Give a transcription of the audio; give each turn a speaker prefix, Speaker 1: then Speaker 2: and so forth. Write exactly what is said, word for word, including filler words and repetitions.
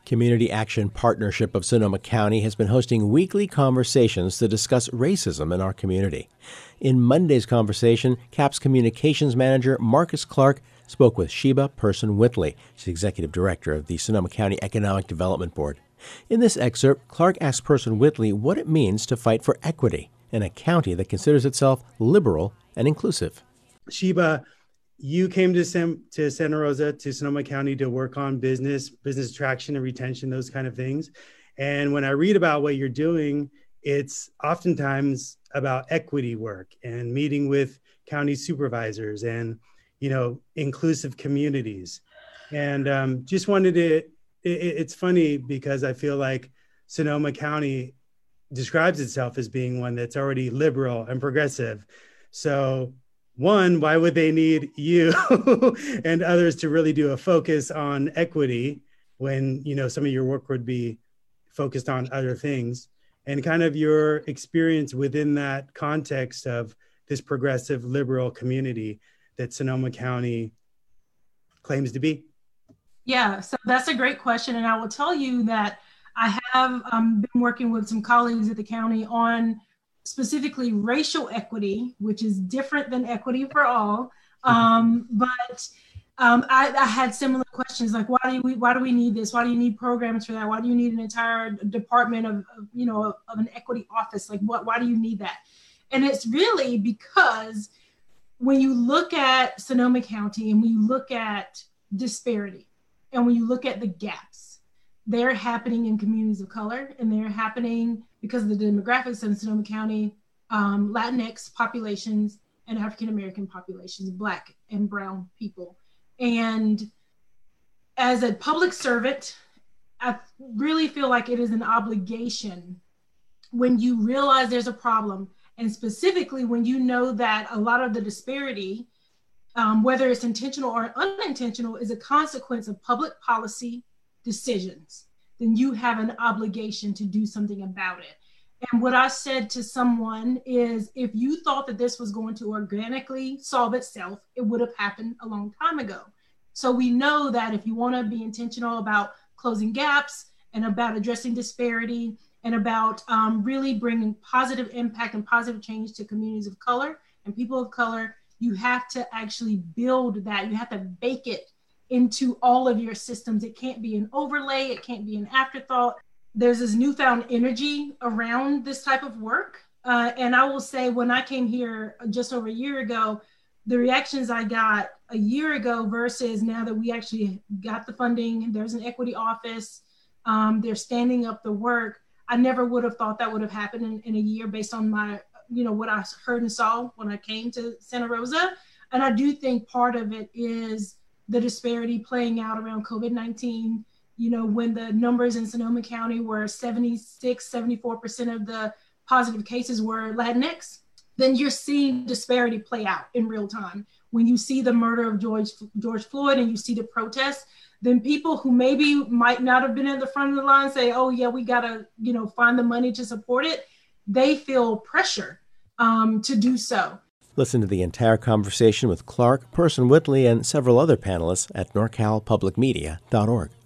Speaker 1: Community Action Partnership of Sonoma County has been hosting weekly conversations to discuss racism in our community. In Monday's conversation, C A P's communications manager Marcus Clark spoke with Sheba Person-Whitley, she's executive director of the Sonoma County Economic Development Board. In this excerpt, Clark asked Person-Whitley what it means to fight for equity in a county that considers itself liberal and inclusive.
Speaker 2: Sheba, you came to, Sam, to Santa Rosa, to Sonoma County to work on business, business attraction and retention, those kind of things. And when I read about what you're doing, it's oftentimes about equity work and meeting with county supervisors and, you know, inclusive communities. And um, just wanted to, it, it's funny because I feel like Sonoma County describes itself as being one that's already liberal and progressive. So one, why would they need you and others to really do a focus on equity when, you know, some of your work would be focused on other things? And kind of your experience within that context of this progressive liberal community that Sonoma County claims to be?
Speaker 3: Yeah, so that's a great question. And I will tell you that I have um, been working with some colleagues at the county on specifically racial equity, which is different than equity for all. Um, but um, I, I had similar questions like, why do we why do we need this? Why do you need programs for that? Why do you need an entire department of, of you know of, of an equity office? Like, what? Why do you need that? And it's really because when you look at Sonoma County and when you look at disparity and when you look at the gaps, they're happening in communities of color, and they're happening because of the demographics in Sonoma County, um, Latinx populations and African-American populations, Black and brown people. And as a public servant, I really feel like it is an obligation when you realize there's a problem, and specifically when you know that a lot of the disparity, um, whether it's intentional or unintentional, is a consequence of public policy decisions, then you have an obligation to do something about it. And what I said to someone is, if you thought that this was going to organically solve itself, it would have happened a long time ago. So we know that if you want to be intentional about closing gaps and about addressing disparity and about um, really bringing positive impact and positive change to communities of color and people of color, you have to actually build that. You have to bake it into all of your systems. It can't be an overlay. It can't be an afterthought. There's this newfound energy around this type of work. Uh, and I will say, when I came here just over a year ago, the reactions I got a year ago versus now that we actually got the funding, there's an equity office, um, they're standing up the work. I never would have thought that would have happened in, in a year based on my, you know, what I heard and saw when I came to Santa Rosa. And I do think part of it is the disparity playing out around COVID nineteen, you know, when the numbers in Sonoma County were seventy-six, seventy-four percent of the positive cases were Latinx, then you're seeing disparity play out in real time. When you see the murder of George, George Floyd and you see the protests, then people who maybe might not have been at the front of the line say, oh yeah, we gotta, you know, find the money to support it. They feel pressure um, to do so.
Speaker 1: Listen to the entire conversation with Clark, Person-Whitley, and several other panelists at nor cal public media dot org.